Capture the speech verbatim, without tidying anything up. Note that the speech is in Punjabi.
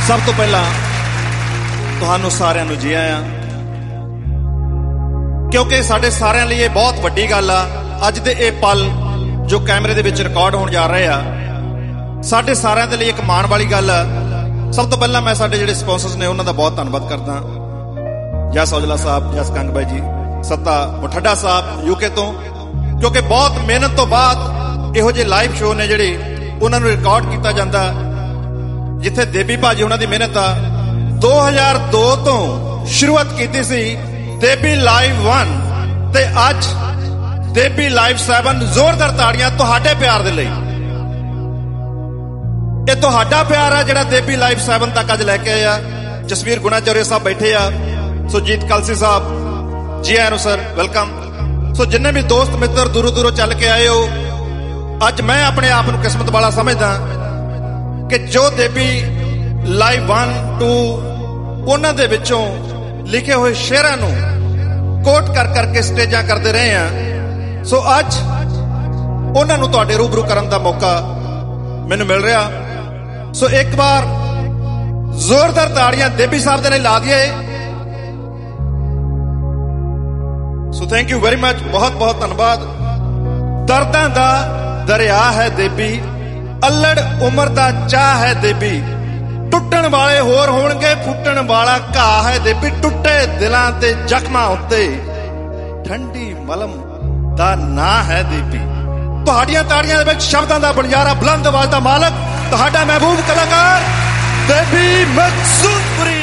सब तो पहला तुहानू सारिਆਂ ਨੂੰ जी आया, क्योंकि साडे सारिਆਂ ਲਈ ਇਹ बहुत ਵੱਡੀ ਗੱਲ ਆ। ਅੱਜ ਦੇ ਇਹ ਪਲ जो कैमरे ਦੇ ਵਿੱਚ ਰਿਕਾਰਡ ਹੋਣ ਜਾ ਰਹੇ ਆ, ਸਾਡੇ ਸਾਰਿਆਂ ਦੇ ਲਈ ਇੱਕ ਮਾਣ ਵਾਲੀ ਗੱਲ ਆ। ਸਭ ਤੋਂ ਪਹਿਲਾਂ ਮੈਂ ਸਾਡੇ ਜਿਹੜੇ ਸਪਾਂਸਰਸ ਨੇ ਉਹਨਾਂ ਦਾ ਬਹੁਤ ਧੰਨਵਾਦ ਕਰਦਾ। ਜਸ ਔਜਲਾ ਸਾਹਿਬ, ਜਸ ਕੰਗ ਬਾਈ ਜੀ, ਸੱਤਾ ਮੁਠੱਡਾ ਸਾਹਿਬ ਯੂਕੇ ਤੋਂ, ਕਿਉਂਕਿ ਬਹੁਤ ਮਿਹਨਤ ਤੋਂ ਬਾਅਦ ਇਹੋ ਜਿਹੇ ਲਾਈਵ ਸ਼ੋਅ ਨੇ ਜਿਹੜੇ ਉਹਨਾਂ ਨੂੰ ਰਿਕਾਰਡ ਕੀਤਾ ਜਾਂਦਾ। ਜਿੱਥੇ ਦੇਬੀ ਭਾਜੀ ਉਹਨਾਂ ਦੀ ਮਿਹਨਤ ਆ दो हज़ार दो ਤੋਂ ਸ਼ੁਰੂਆਤ ਕੀਤੀ ਸੀ ਦੇਬੀ ਲਾਈਵ वन ਤੇ ਅੱਜ ਦੇਬੀ ਲਾਈਵ सेवन। ਜ਼ੋਰਦਾਰ ਤਾੜੀਆਂ ਤੁਹਾਡੇ ਪਿਆਰ ਦੇ ਲਈ। ਇਹ ਤੁਹਾਡਾ ਪਿਆਰ ਆ ਜਿਹੜਾ ਦੇਬੀ ਲਾਈਵ सेवन ਤੱਕ ਅੱਜ ਲੈ ਕੇ ਆਇਆ। ਜਸਵੀਰ ਗੁਣਾਚੌਰੀਆ ਸਾਹਿਬ ਬੈਠੇ ਆ, ਸੁਜੀਤ ਕਲਸੀ ਸਾਹਿਬ ਜੀ ਆਇਆਂ ਨੂੰ ਸਰ, ਵੈਲਕਮ। ਸੋ ਜਿੰਨੇ ਵੀ ਦੋਸਤ ਮਿੱਤਰ ਦੂਰੋਂ ਦੂਰੋਂ ਚੱਲ ਕੇ ਆਏ ਹੋ, ਅੱਜ ਮੈਂ ਆਪਣੇ ਆਪ ਨੂੰ ਕਿਸਮਤ ਵਾਲਾ ਸਮਝਦਾ ਕਿ ਜੋ ਦੇਬੀ ਲਾਈਵ वन टू ਉਹਨਾਂ ਦੇ ਵਿੱਚੋਂ ਲਿਖੇ ਹੋਏ ਸ਼ੇਰਾਂ ਨੂੰ ਕੋਟ ਕਰ ਕਰਕੇ ਸਟੇਜਾਂ ਕਰਦੇ ਰਹੇ ਆ। ਸੋ ਅੱਜ ਉਹਨਾਂ ਨੂੰ ਤੁਹਾਡੇ ਰੂਬਰੂ ਕਰਨ ਦਾ ਮੌਕਾ ਮੈਨੂੰ ਮਿਲ ਰਿਹਾ। ਸੋ ਇੱਕ ਵਾਰ ਜ਼ੋਰਦਾਰ ਤਾੜੀਆਂ ਦੇਬੀ ਸਾਹਿਬ ਦੇ ਲਈ ਲਾ ਦਈਏ। So thank you very much, ਬਹੁਤ ਬਹੁਤ ਧੰਨਵਾਦ। ਦਰਦਾਂ ਦਾ ਦਰਿਆ ਹੈ ਦੇਬੀ, ਅਲੜ ਉਮਰ ਦਾ ਚਾਹ ਹੈ ਦੇਬੀ, ਟੁੱਟਣ ਵਾਲੇ ਹੋਰ ਹੋਣਗੇ, ਫੁੱਟਣ ਵਾਲਾ ਘਾਹ ਹੈ ਦੇਬੀ, ਟੁੱਟੇ ਦਿਲਾਂ ਤੇ ਜ਼ਖਮਾਂ ਉੱਤੇ ਠੰਡੀ ਮਲਮ ਦਾ ਨਾਂ ਹੈ ਦੇਬੀ। ਤੁਹਾਡੀਆਂ ਤਾੜੀਆਂ ਦੇ ਵਿੱਚ ਸ਼ਬਦਾਂ ਦਾ ਬਲਿਆਰਾ, ਬੁਲੰਦ ਆਵਾਜ਼ ਦਾ ਮਾਲਕ, ਤੁਹਾਡਾ ਮਹਿਬੂਬ ਕਲਾਕਾਰ ਦੇਬੀ ਮਕਸੂਦਪੁਰੀ।